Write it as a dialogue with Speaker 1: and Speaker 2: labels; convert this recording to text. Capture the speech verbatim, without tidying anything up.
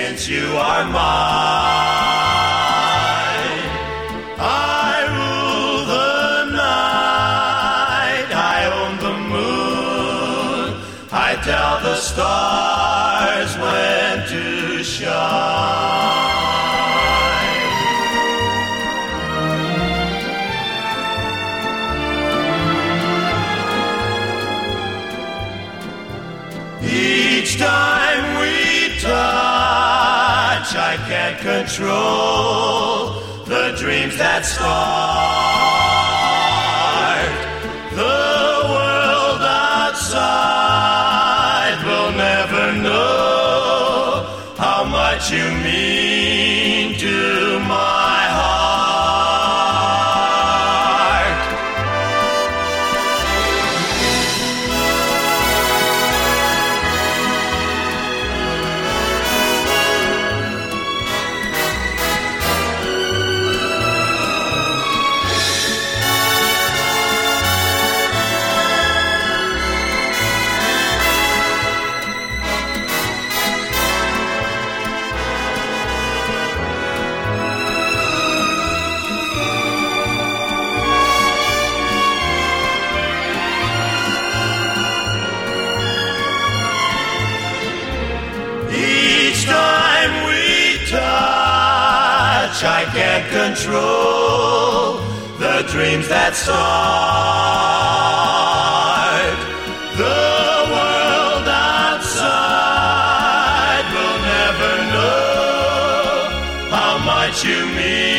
Speaker 1: since you are mine. I rule the night, I own the moon, I tell the stars when to shine. Each time we touch, I can't control the dreams that start. The world outside will never know how much you mean to my heart. Each time we touch, I can't control the dreams that start. The world outside will never know how much you mean